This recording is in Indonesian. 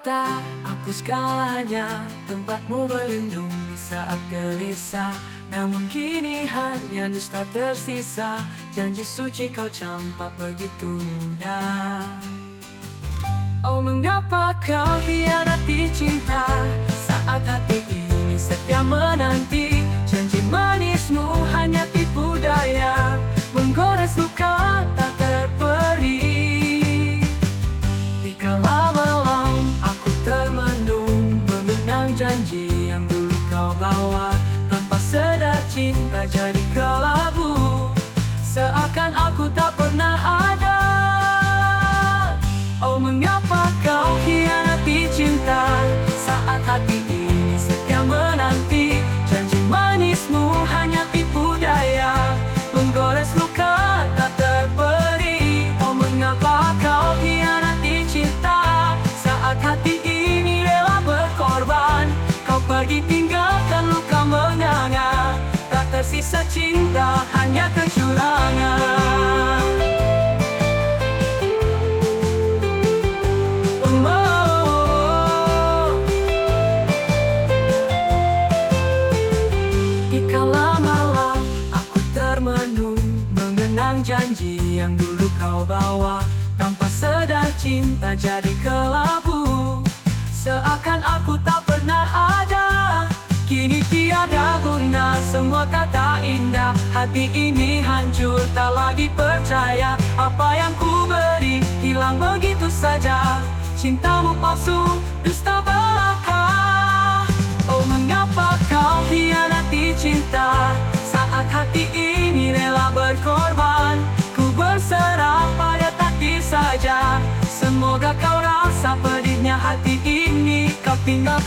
kata aku segalanya, tempatmu berlindung di saat gelisah. Namun kini hanya dusta tersisa, janji suci kau campak begitu mudah. Oh, mengapa kau hianati cinta saat hati ini setia menanti? Janji manismu hanya tipu daya, menggores luka tak terperi. Di kala malam aku termenung, mengenang janji yang dulu kau bawa. Tanpa sadar cinta jadi kelabu, seakan aku tak pernah ada. Oh, mengapa kau hianati cinta saat hati ini setia menanti? Janji manismu hanya tipu daya, menggores luka tak terperi. Oh, mengapa kau hianati cinta saat hati ini rela berkorban? Kau pergi tinggalkan luka menganga, tak tersisa cinta, hanya kecurangan. Janji yang dulu kau bawa, tanpa sadar cinta jadi kelabu, seakan aku tak pernah ada. Kini tiada guna semua kata indah, hati ini hancur tak lagi percaya. Apa yang ku beri hilang begitu saja, cintamu palsu, dusta belaka. Oh, mengapa kau hianati cinta saat hati ini rela berkorban? Ku berserah pada takdir saja, semoga kau rasa pedihnya hati ini. Kau tinggal